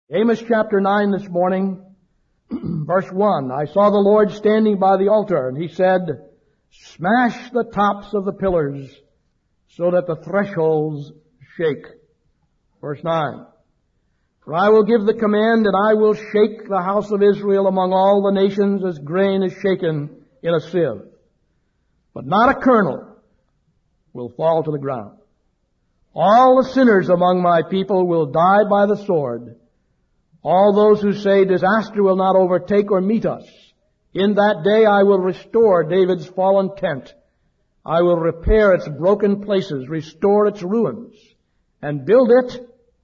Amos chapter 9 this morning, verse 1. I saw the Lord standing by the altar, and he said, "Smash the tops of the pillars so that the thresholds shake." Verse 9. For I will give the command, and I will shake the house of Israel among all the nations as grain is shaken in a sieve. But not a kernel will fall to the ground. All the sinners among my people will die by the sword. All those who say disaster will not overtake or meet us. In that day I will restore David's fallen tent. I will repair its broken places, restore its ruins, and build it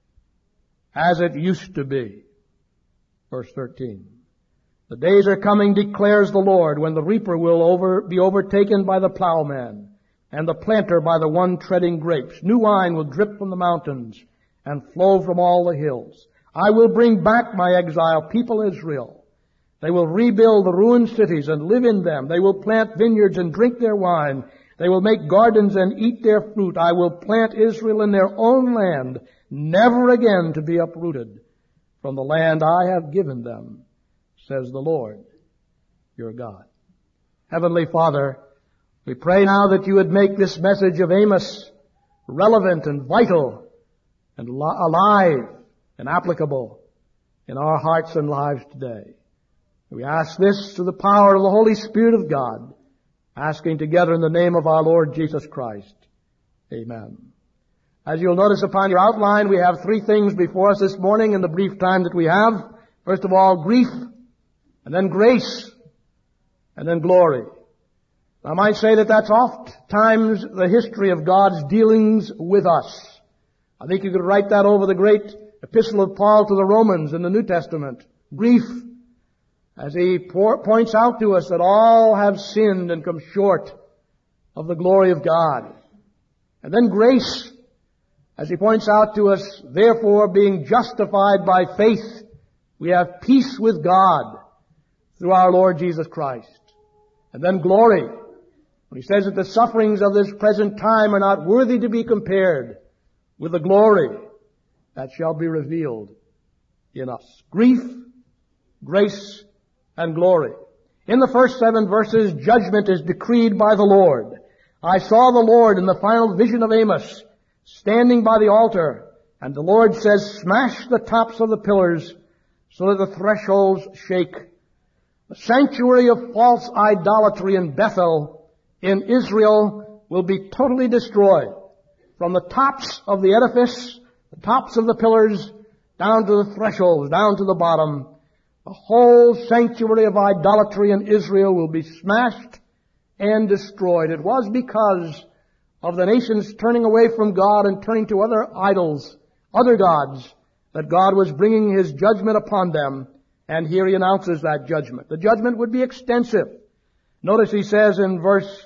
as it used to be. Verse 13. The days are coming, declares the Lord, when the reaper will be overtaken by the plowman, and the planter by the one treading grapes. New wine will drip from the mountains and flow from all the hills. I will bring back my exile people Israel. They will rebuild the ruined cities and live in them. They will plant vineyards and drink their wine. They will make gardens and eat their fruit. I will plant Israel in their own land, never again to be uprooted from the land I have given them, says the Lord, your God. Heavenly Father, we pray now that you would make this message of Amos relevant and vital and alive and applicable in our hearts and lives today. We ask this through the power of the Holy Spirit of God, asking together in the name of our Lord Jesus Christ. Amen. As you'll notice upon your outline, we have three things before us this morning in the brief time that we have. First of all, grief, and then grace, and then glory. I might say that that's oft times the history of God's dealings with us. I think you could write that over the great epistle of Paul to the Romans in the New Testament. Grief, as he points out to us that all have sinned and come short of the glory of God. And then grace, as he points out to us, therefore being justified by faith, we have peace with God through our Lord Jesus Christ. And then glory, when he says that the sufferings of this present time are not worthy to be compared with the glory that shall be revealed in us. Grief, grace, and glory. In the first 7 verses, judgment is decreed by the Lord. I saw the Lord in the final vision of Amos standing by the altar, and the Lord says, "Smash the tops of the pillars so that the thresholds shake." The sanctuary of false idolatry in Bethel in Israel will be totally destroyed. From the tops of the edifice, the tops of the pillars, down to the thresholds, down to the bottom, the whole sanctuary of idolatry in Israel will be smashed and destroyed. It was because of the nations turning away from God and turning to other idols, other gods, that God was bringing His judgment upon them. And here He announces that judgment. The judgment would be extensive. Notice He says in verse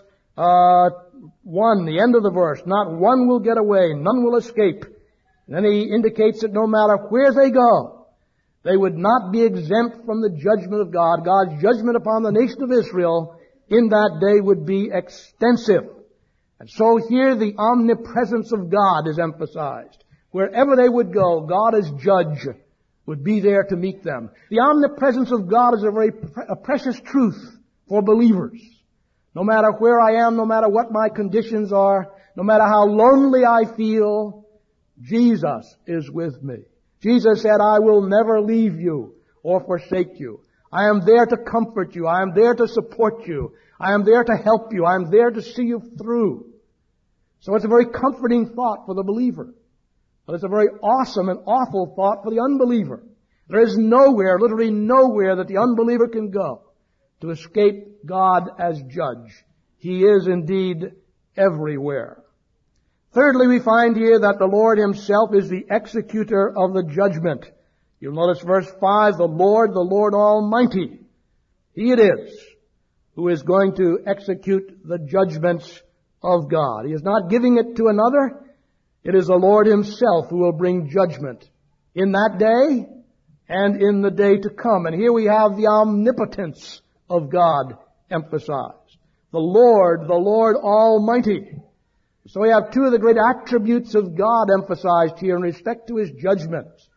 1, the end of the verse, not one will get away, none will escape. And then He indicates that no matter where they go, they would not be exempt from the judgment of God. God's judgment upon the nation of Israel in that day would be extensive. And so here the omnipresence of God is emphasized. Wherever they would go, God as judge would be there to meet them. The omnipresence of God is a precious truth for believers. No matter where I am, no matter what my conditions are, no matter how lonely I feel, Jesus is with me. Jesus said, "I will never leave you or forsake you. I am there to comfort you. I am there to support you. I am there to help you. I am there to see you through." So it's a very comforting thought for the believer. But it's a very awesome and awful thought for the unbeliever. There is nowhere, literally nowhere, that the unbeliever can go to escape God as judge. He is indeed everywhere. Thirdly, we find here that the Lord Himself is the executor of the judgment. You'll notice verse 5, the Lord Almighty. He it is who is going to execute the judgments of God. He is not giving it to another. It is the Lord Himself who will bring judgment in that day and in the day to come. And here we have the omnipotence of God emphasized. The Lord Almighty. So we have two of the great attributes of God emphasized here in respect to His judgments.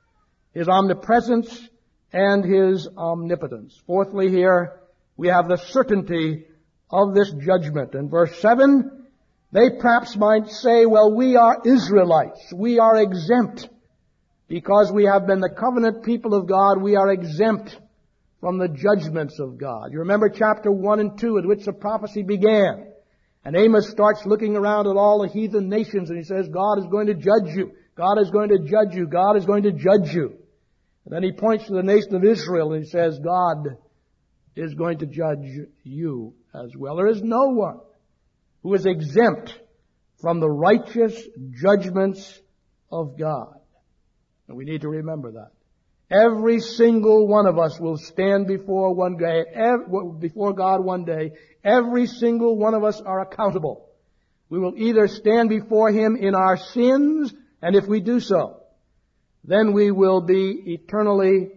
His omnipresence, and His omnipotence. Fourthly here, we have the certainty of this judgment. In verse 7, they perhaps might say, well, we are Israelites. We are exempt. Because we have been the covenant people of God, we are exempt from the judgments of God. You remember chapter 1 and 2 at which the prophecy began. And Amos starts looking around at all the heathen nations and he says, God is going to judge you. God is going to judge you. God is going to judge you. And then he points to the nation of Israel and he says, God is going to judge you as well. There is no one who is exempt from the righteous judgments of God. And we need to remember that. Every single one of us will stand before God one day. Every single one of us are accountable. We will either stand before Him in our sins, and if we do so, then we will be eternally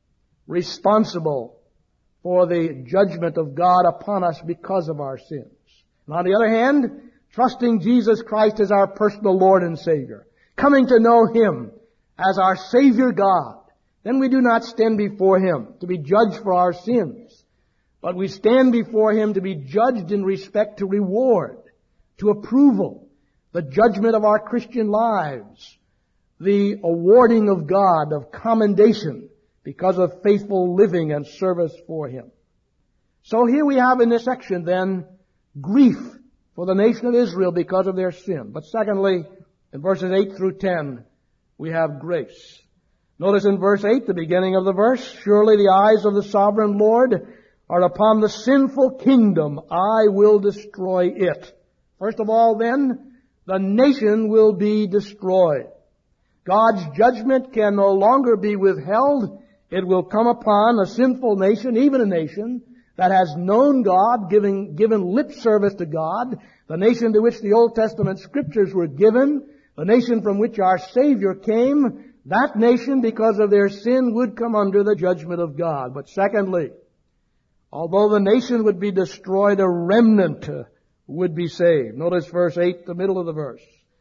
responsible for the judgment of God upon us because of our sins. And on the other hand, trusting Jesus Christ as our personal Lord and Savior, coming to know Him as our Savior God, then we do not stand before Him to be judged for our sins, but we stand before Him to be judged in respect to reward, to approval, the judgment of our Christian lives, the awarding of God of commendation because of faithful living and service for Him. So here we have in this section then grief for the nation of Israel because of their sin. But secondly, in verses 8 through 10, we have grace. Notice in verse 8, the beginning of the verse, surely the eyes of the sovereign Lord are upon the sinful kingdom. I will destroy it. First of all then, the nation will be destroyed. God's judgment can no longer be withheld. It will come upon a sinful nation, even a nation that has known God, given lip service to God, the nation to which the Old Testament scriptures were given, the nation from which our Savior came. That nation, because of their sin, would come under the judgment of God. But secondly, although the nation would be destroyed, a remnant would be saved. Notice verse 8, the middle of the verse.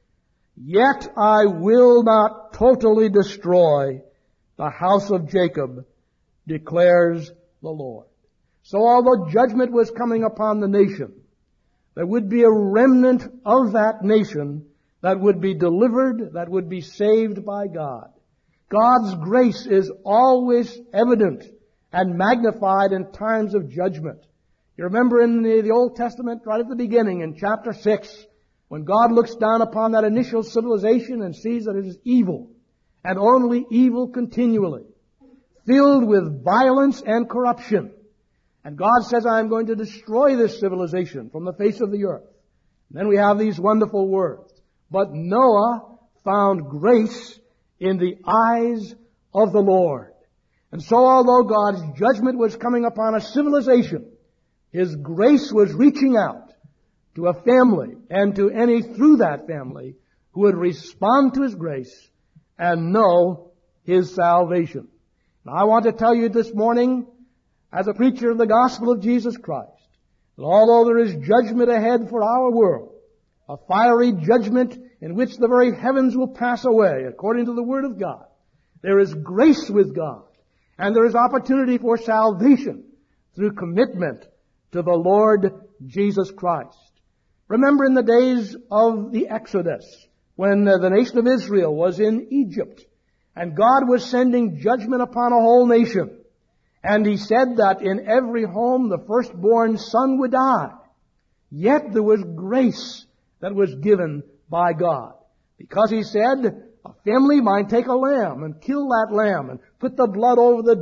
Yet I will not totally destroy the house of Jacob, declares the Lord. So although judgment was coming upon the nation, there would be a remnant of that nation that would be delivered, that would be saved by God. God's grace is always evident and magnified in times of judgment. You remember in the Old Testament, right at the beginning, in chapter 6, when God looks down upon that initial civilization and sees that it is evil, and only evil continually, filled with violence and corruption. And God says, I am going to destroy this civilization from the face of the earth. And then we have these wonderful words. But Noah found grace in the eyes of the Lord. And so although God's judgment was coming upon a civilization, His grace was reaching out to a family and to any through that family who would respond to His grace and know His salvation. Now I want to tell you this morning, as a preacher of the gospel of Jesus Christ, that although there is judgment ahead for our world, a fiery judgment in which the very heavens will pass away, according to the Word of God, there is grace with God, and there is opportunity for salvation through commitment to the Lord Jesus Christ. Remember in the days of the Exodus, when the nation of Israel was in Egypt, and God was sending judgment upon a whole nation. And He said that in every home the firstborn son would die. Yet there was grace that was given by God. Because He said, a family might take a lamb and kill that lamb and put the blood over the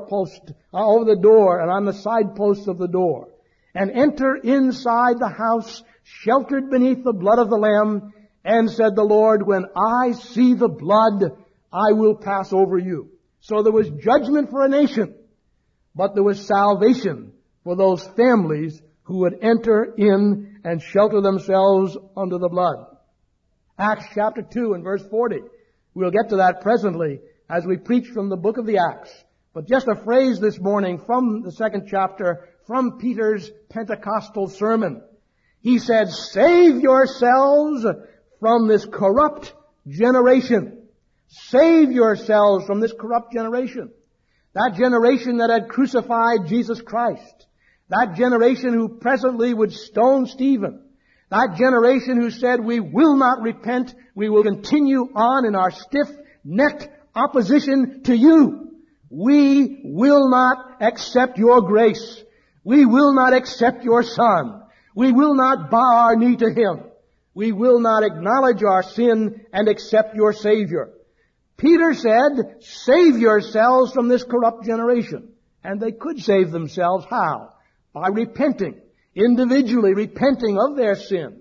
door and on the side posts of the door, and enter inside the house sheltered beneath the blood of the lamb. And said the Lord, when I see the blood, I will pass over you. So there was judgment for a nation, but there was salvation for those families who would enter in and shelter themselves under the blood. Acts chapter 2 and verse 40. We'll get to that presently as we preach from the book of the Acts. But just a phrase this morning from the second chapter, from Peter's Pentecostal sermon. He said, save yourselves from this corrupt generation. Save yourselves from this corrupt generation. That generation that had crucified Jesus Christ. That generation who presently would stone Stephen. That generation who said, we will not repent, we will continue on in our stiff-necked opposition to you. We will not accept your grace. We will not accept your Son. We will not bow our knee to Him. We will not acknowledge our sin and accept your Savior. Peter said, save yourselves from this corrupt generation. And they could save themselves. How? By repenting. Individually repenting of their sin.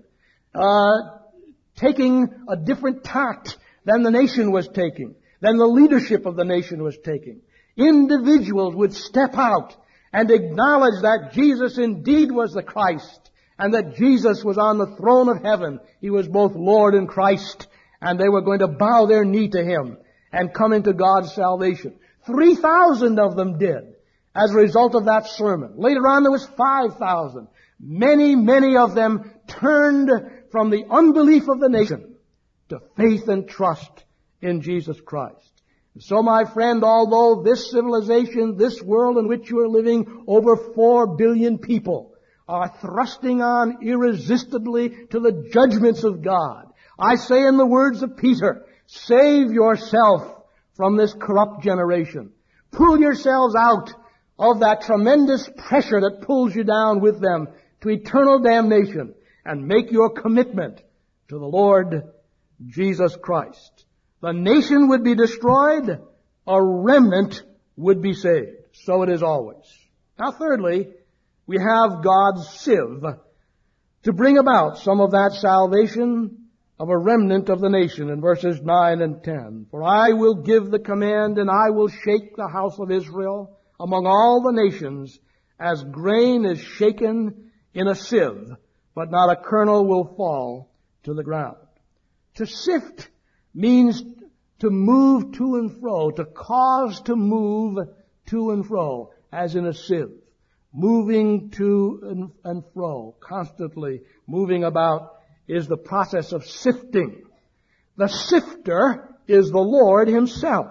Taking a different tact than the nation was taking. Than the leadership of the nation was taking. Individuals would step out and acknowledge that Jesus indeed was the Christ. And that Jesus was on the throne of heaven. He was both Lord and Christ. And they were going to bow their knee to Him and come into God's salvation. 3,000 of them did as a result of that sermon. Later on there was 5,000. Many of them turned from the unbelief of the nation to faith and trust in Jesus Christ. And so, my friend, although this civilization, this world in which you are living, over 4 billion people are thrusting on irresistibly to the judgments of God, I say in the words of Peter, save yourself from this corrupt generation. Pull yourselves out of that tremendous pressure that pulls you down with them to eternal damnation and make your commitment to the Lord Jesus Christ. The nation would be destroyed, a remnant would be saved. So it is always. Now thirdly, we have God's sieve to bring about some of that salvation of a remnant of the nation in verses 9 and 10. For I will give the command, and I will shake the house of Israel among all the nations, as grain is shaken in a sieve, but not a kernel will fall to the ground. To sift means to move to and fro, to cause to move to and fro, as in a sieve. Moving to and fro, constantly moving about, is the process of sifting. The sifter is the Lord Himself.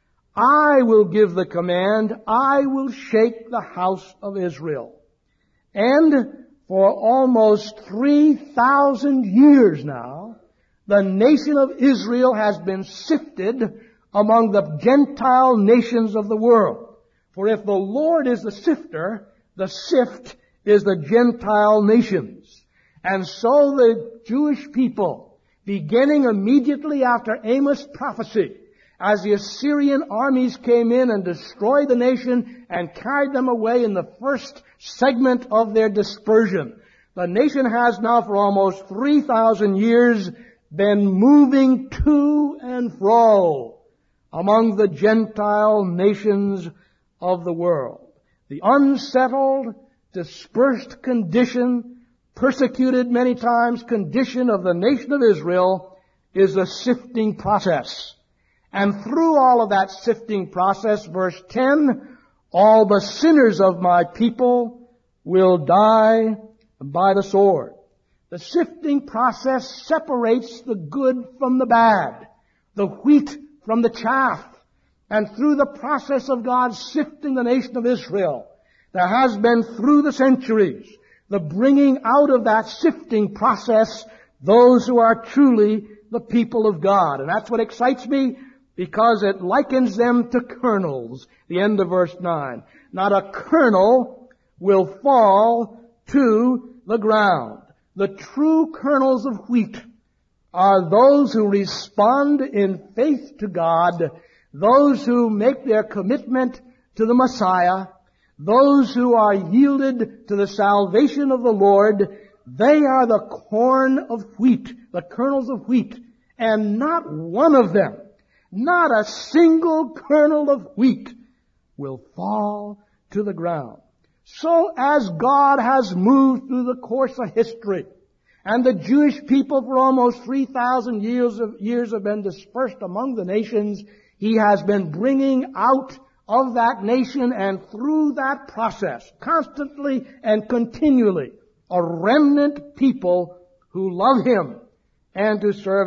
I will give the command, I will shake the house of Israel. And for almost 3,000 years now, the nation of Israel has been sifted among the Gentile nations of the world. For if the Lord is the sifter, the sift is the Gentile nations. And so the Jewish people, beginning immediately after Amos' prophecy, as the Assyrian armies came in and destroyed the nation and carried them away in the first segment of their dispersion, the nation has now for almost 3,000 years been moving to and fro among the Gentile nations of the world. The unsettled, dispersed condition, persecuted many times condition of the nation of Israel is a sifting process. And through all of that sifting process, verse 10, all the sinners of my people will die by the sword. The sifting process separates the good from the bad, the wheat from the chaff. And through the process of God sifting the nation of Israel, there has been through the centuries the bringing out of that sifting process those who are truly the people of God. And that's what excites me, because it likens them to kernels. The end of verse 9. Not a kernel will fall to the ground. The true kernels of wheat are those who respond in faith to God, those who make their commitment to the Messiah, those who are yielded to the salvation of the Lord. They are the corn of wheat, the kernels of wheat, and not one of them, not a single kernel of wheat will fall to the ground. So as God has moved through the course of history, and the Jewish people for almost 3,000 years have been dispersed among the nations, He has been bringing out of that nation and through that process, constantly and continually, a remnant people who love Him and to serve Him.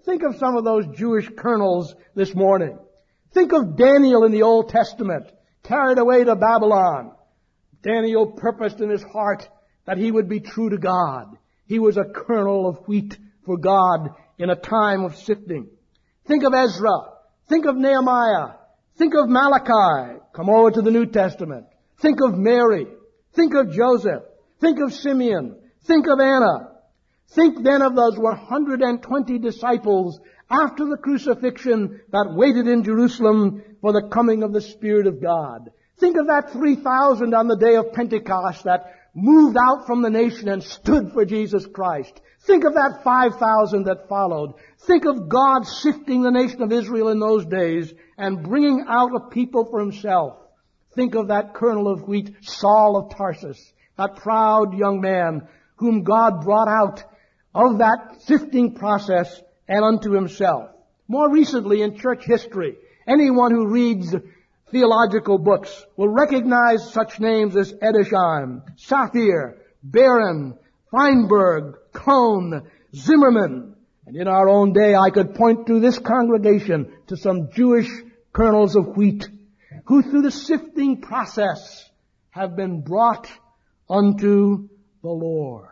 Think of some of those Jewish colonels this morning. Think of Daniel in the Old Testament, carried away to Babylon. Daniel purposed in his heart that he would be true to God. He was a kernel of wheat for God in a time of sifting. Think of Ezra. Think of Nehemiah. Think of Malachi. Come over to the New Testament. Think of Mary. Think of Joseph. Think of Simeon. Think of Anna. Think then of those 120 disciples after the crucifixion that waited in Jerusalem for the coming of the Spirit of God. Think of that 3,000 on the day of Pentecost that moved out from the nation and stood for Jesus Christ. Think of that 5,000 that followed. Think of God sifting the nation of Israel in those days and bringing out a people for himself. Think of that kernel of wheat, Saul of Tarsus, that proud young man whom God brought out of that sifting process and unto himself. More recently in church history, anyone who reads theological books will recognize such names as Edersheim, Saphir, Barron, Feinberg, Cone, Zimmerman. And in our own day, I could point to this congregation to some Jewish kernels of wheat who through the sifting process have been brought unto the Lord.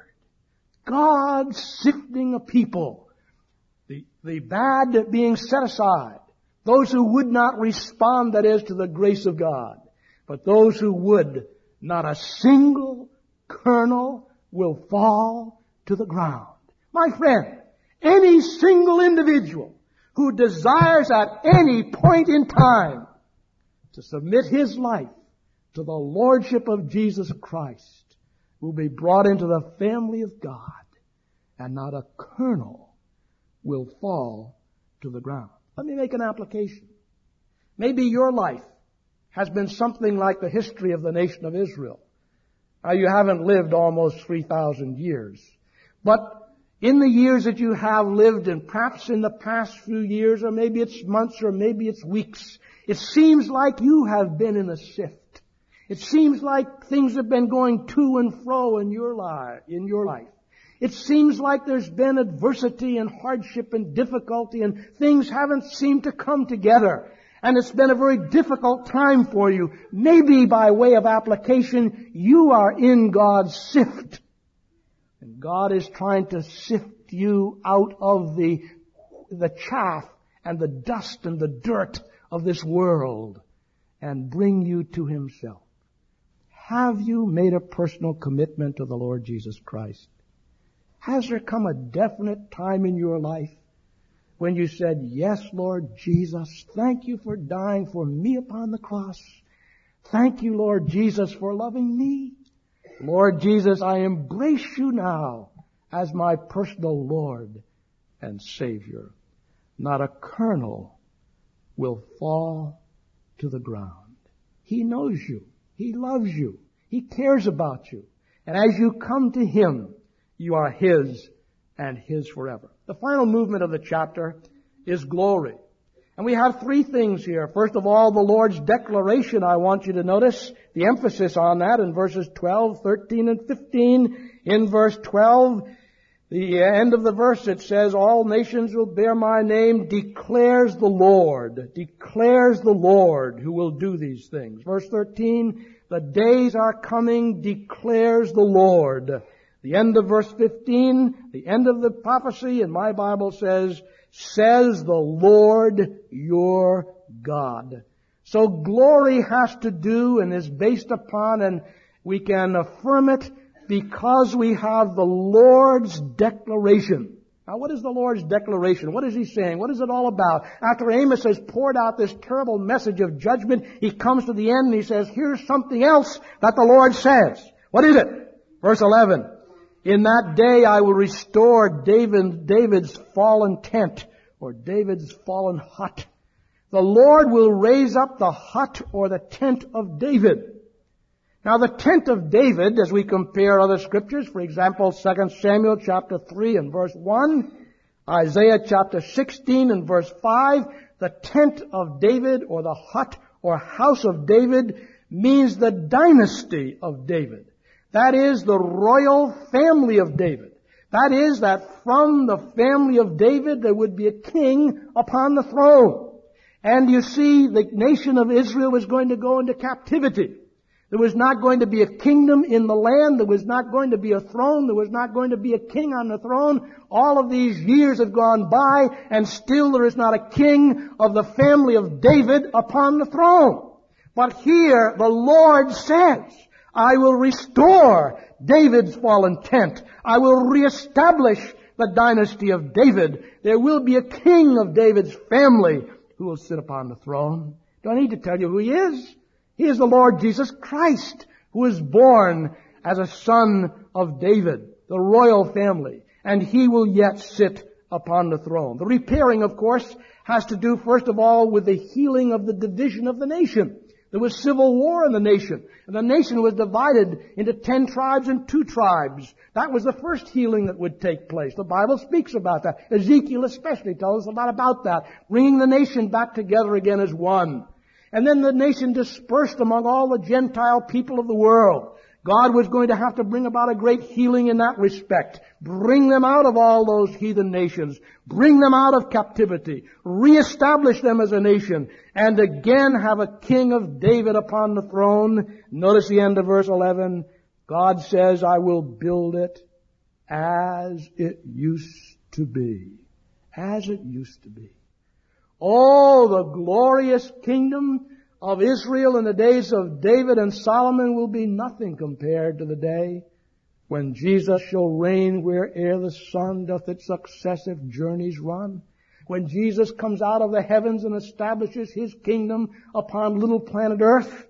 God sifting a people, the bad being set aside, those who would not respond, that is, to the grace of God. But those who would, not a single kernel will fall to the ground. My friend, any single individual who desires at any point in time to submit his life to the Lordship of Jesus Christ will be brought into the family of God, and not a kernel will fall to the ground. Let me make an application. Maybe your life has been something like the history of the nation of Israel. Now, you haven't lived almost 3,000 years. But in the years that you have lived, and perhaps in the past few years, or maybe it's months, or maybe it's weeks, it seems like you have been in a sift. It seems like things have been going to and fro in your life. It seems like there's been adversity and hardship and difficulty, and things haven't seemed to come together. And it's been a very difficult time for you. Maybe by way of application, you are in God's sift. And God is trying to sift you out of the chaff and the dust and the dirt of this world and bring you to Himself. Have you made a personal commitment to the Lord Jesus Christ? Has there come a definite time in your life when you said, "Yes, Lord Jesus, thank you for dying for me upon the cross. Thank you, Lord Jesus, for loving me. Lord Jesus, I embrace you now as my personal Lord and Savior." Not a kernel will fall to the ground. He knows you. He loves you. He cares about you. And as you come to Him, you are His and His forever. The final movement of the chapter is glory. And we have three things here. First of all, the Lord's declaration. I want you to notice the emphasis on that in verses 12, 13, and 15. In verse 12, the end of the verse, it says, "All nations will bear my name, declares the Lord." Declares the Lord who will do these things. Verse 13, "The days are coming, declares the Lord." The end of verse 15, the end of the prophecy in my Bible says the Lord your God. So glory has to do and is based upon, and we can affirm it because we have the Lord's declaration. Now, what is the Lord's declaration? What is He saying? What is it all about? After Amos has poured out this terrible message of judgment, he comes to the end and he says, here's something else that the Lord says. What is it? Verse 11. "In that day I will restore David's fallen tent," or David's fallen hut. "The Lord will raise up the hut," or the tent of David. Now the tent of David, as we compare other scriptures, for example, 2 Samuel chapter 3 and verse 1, Isaiah chapter 16 and verse 5, the tent of David, or the hut or house of David, means the dynasty of David. That is, the royal family of David. That is, that from the family of David there would be a king upon the throne. And you see, the nation of Israel was going to go into captivity. There was not going to be a kingdom in the land. There was not going to be a throne. There was not going to be a king on the throne. All of these years have gone by, and still there is not a king of the family of David upon the throne. But here the Lord says, I will restore David's fallen tent. I will reestablish the dynasty of David. There will be a king of David's family who will sit upon the throne. Do I need to tell you who he is? He is the Lord Jesus Christ, who was born as a son of David, the royal family, and he will yet sit upon the throne. The repairing, of course, has to do first of all with the healing of the division of the nation. There was civil war in the nation, and the nation was divided into 10 tribes and 2 tribes. That was the first healing that would take place. The Bible speaks about that. Ezekiel especially tells us a lot about that, bringing the nation back together again as one. And then the nation dispersed among all the Gentile people of the world. God was going to have to bring about a great healing in that respect. Bring them out of all those heathen nations. Bring them out of captivity. Reestablish them as a nation. And again have a king of David upon the throne. Notice the end of verse 11. God says, I will build it as it used to be. As it used to be. Oh, the glorious kingdom of Israel in the days of David and Solomon will be nothing compared to the day when Jesus shall reign where'er the sun doth its successive journeys run. When Jesus comes out of the heavens and establishes His kingdom upon little planet Earth,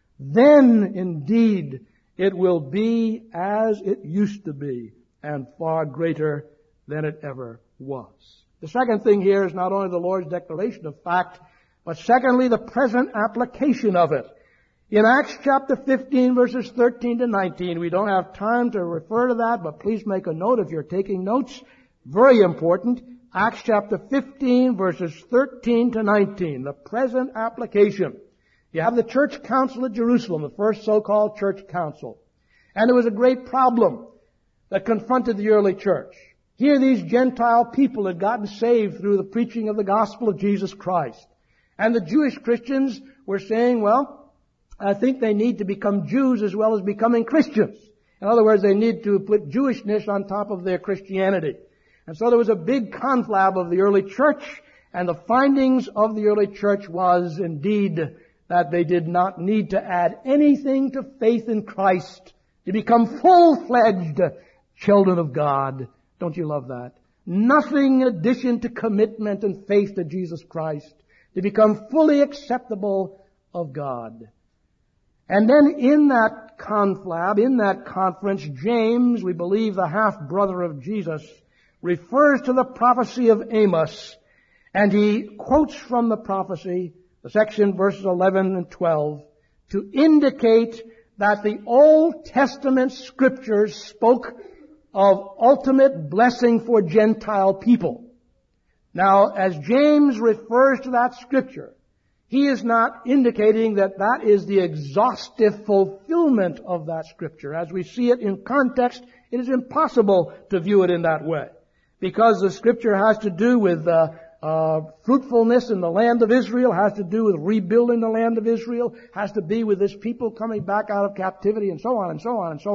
then indeed it will be as it used to be and far greater than it ever was. The second thing here is not only the Lord's declaration of fact, but secondly, the present application of it. In Acts chapter 15, verses 13 to 19, we don't have time to refer to that, but please make a note if you're taking notes. Very important. Acts chapter 15, verses 13 to 19, the present application. You have the church council at Jerusalem, the first so-called church council. And there was a great problem that confronted the early church. Here these Gentile people had gotten saved through the preaching of the gospel of Jesus Christ. And the Jewish Christians were saying, well, I think they need to become Jews as well as becoming Christians. In other words, they need to put Jewishness on top of their Christianity. And so there was a big conflab of the early church, and the findings of the early church was indeed that they did not need to add anything to faith in Christ to become full-fledged children of God. Don't you love that? Nothing in addition to commitment and faith to Jesus Christ to become fully acceptable of God. And then in that conflab, in that conference, James, we believe the half-brother of Jesus, refers to the prophecy of Amos, and he quotes from the prophecy, the section verses 11 and 12, to indicate that the Old Testament scriptures spoke of ultimate blessing for Gentile people. Now, as James refers to that scripture, he is not indicating that that is the exhaustive fulfillment of that scripture. As we see it in context, it is impossible to view it in that way, because the scripture has to do with fruitfulness in the land of Israel, has to do with rebuilding the land of Israel, has to be with this people coming back out of captivity, and so on and so on and so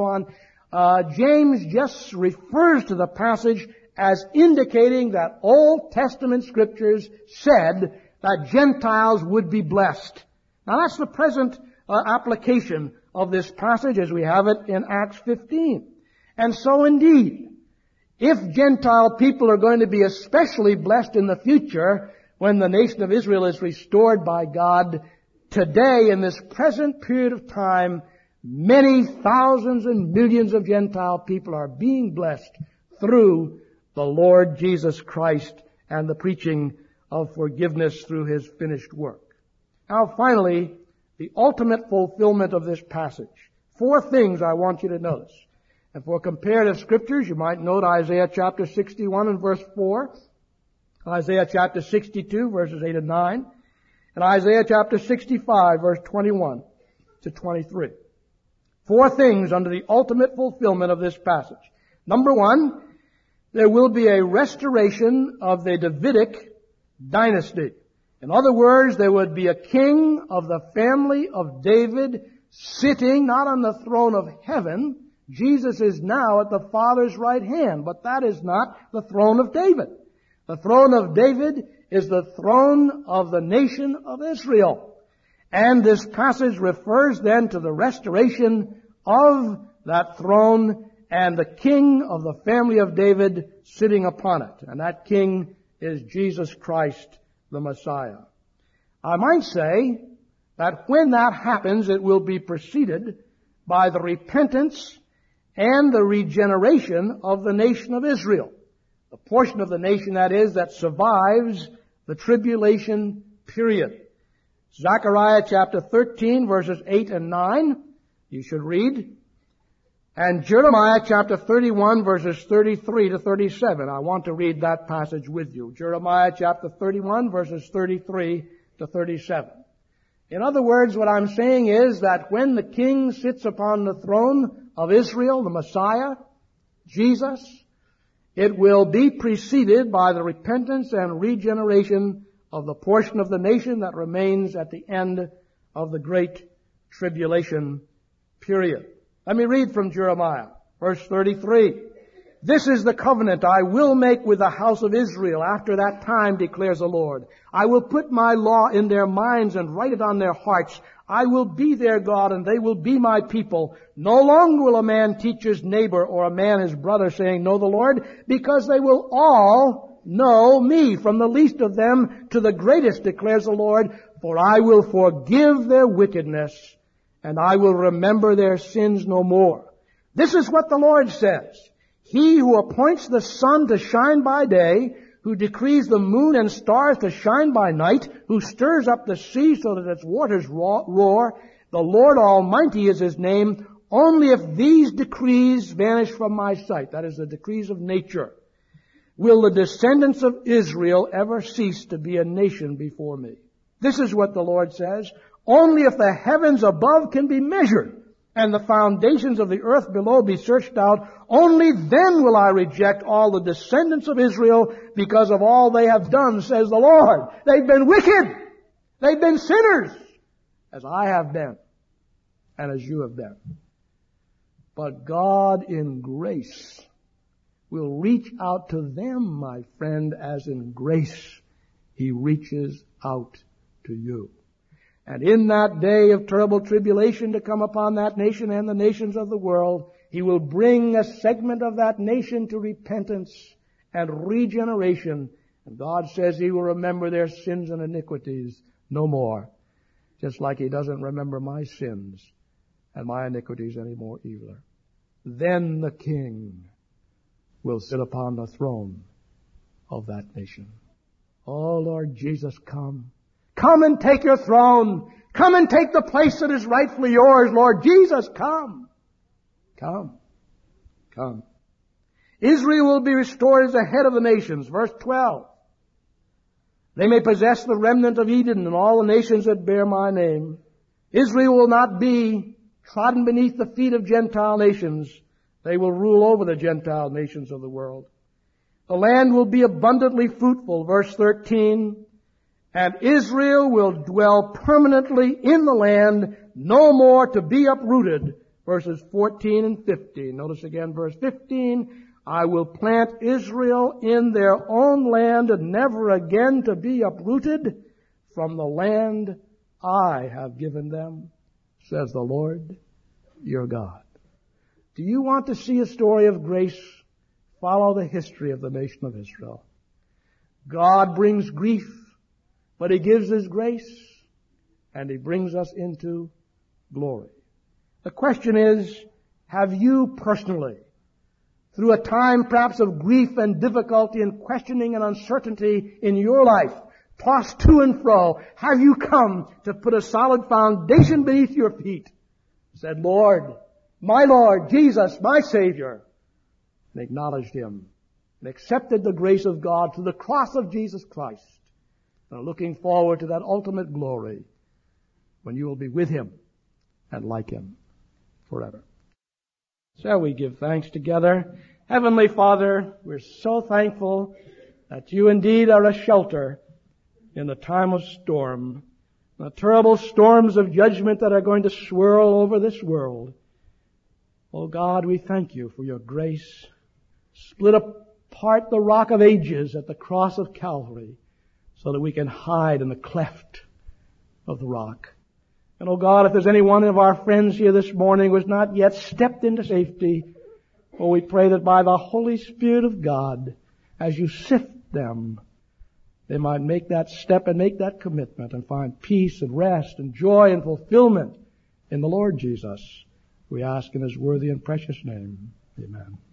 on. James just refers to the passage as indicating that Old Testament scriptures said that Gentiles would be blessed. Now that's the present application of this passage as we have it in Acts 15. And so indeed, if Gentile people are going to be especially blessed in the future when the nation of Israel is restored by God, today in this present period of time, many thousands and millions of Gentile people are being blessed through the Lord Jesus Christ and the preaching of forgiveness through His finished work. Now finally, the ultimate fulfillment of this passage. 4 things I want you to notice. And for comparative scriptures, you might note Isaiah chapter 61 and verse 4, Isaiah chapter 62 verses 8 and 9, and Isaiah chapter 65 verse 21 to 23. 4 things under the ultimate fulfillment of this passage. Number 1, there will be a restoration of the Davidic dynasty. In other words, there would be a king of the family of David sitting not on the throne of heaven. Jesus is now at the Father's right hand, but that is not the throne of David. The throne of David is the throne of the nation of Israel. And this passage refers then to the restoration of that throne and the king of the family of David sitting upon it. And that king is Jesus Christ, the Messiah. I might say that when that happens, it will be preceded by the repentance and the regeneration of the nation of Israel. The portion of the nation, that is, that survives the tribulation period. Zechariah chapter 13, verses 8 and 9, you should read. And Jeremiah chapter 31, verses 33 to 37. I want to read that passage with you. Jeremiah chapter 31, verses 33 to 37. In other words, what I'm saying is that when the king sits upon the throne of Israel, the Messiah, Jesus, it will be preceded by the repentance and regeneration of the portion of the nation that remains at the end of the great tribulation period. Let me read from Jeremiah, verse 33. This is the covenant I will make with the house of Israel after that time, declares the Lord. I will put my law in their minds and write it on their hearts. I will be their God and they will be my people. No longer will a man teach his neighbor or a man his brother, saying, know the Lord, because they will all know me, from the least of them to the greatest, declares the Lord. For I will forgive their wickedness, and I will remember their sins no more. This is what the Lord says. He who appoints the sun to shine by day, who decrees the moon and stars to shine by night, who stirs up the sea so that its waters roar, the Lord Almighty is His name. Only if these decrees vanish from my sight, that is the decrees of nature, will the descendants of Israel ever cease to be a nation before me. This is what the Lord says. Only if the heavens above can be measured and the foundations of the earth below be searched out, only then will I reject all the descendants of Israel because of all they have done, says the Lord. They've been wicked. They've been sinners, as I have been and as you have been. But God in grace will reach out to them, my friend, as in grace He reaches out to you. And in that day of terrible tribulation to come upon that nation and the nations of the world, He will bring a segment of that nation to repentance and regeneration. And God says He will remember their sins and iniquities no more, just like He doesn't remember my sins and my iniquities anymore either. Then the King will sit upon the throne of that nation. Oh, Lord Jesus, come. Come and take your throne. Come and take the place that is rightfully yours, Lord Jesus, come. Come. Come. Israel will be restored as the head of the nations. Verse 12. They may possess the remnant of Eden and all the nations that bear my name. Israel will not be trodden beneath the feet of Gentile nations. They will rule over the Gentile nations of the world. The land will be abundantly fruitful. Verse 13. And Israel will dwell permanently in the land, no more to be uprooted. Verses 14 and 15. Notice again verse 15. I will plant Israel in their own land, never again to be uprooted from the land I have given them, says the Lord your God. Do you want to see a story of grace? Follow the history of the nation of Israel. God brings grief, but He gives His grace, and He brings us into glory. The question is, have you personally, through a time perhaps of grief and difficulty and questioning and uncertainty in your life, tossed to and fro, have you come to put a solid foundation beneath your feet? Said, Lord, Jesus, my Savior, and acknowledged Him and accepted the grace of God through the cross of Jesus Christ, and are looking forward to that ultimate glory when you will be with Him and like Him forever. Shall we give thanks together Heavenly Father, we're so thankful that you indeed are a shelter in the time of storm, the terrible storms of judgment that are going to swirl over this world. Oh God, we thank you for your grace. Split apart the rock of ages at the cross of Calvary so that we can hide in the cleft of the rock. And oh God, if there's any one of our friends here this morning who has not yet stepped into safety, oh, we pray that by the Holy Spirit of God, as you sift them, they might make that step and make that commitment and find peace and rest and joy and fulfillment in the Lord Jesus. We ask in His worthy and precious name. Amen.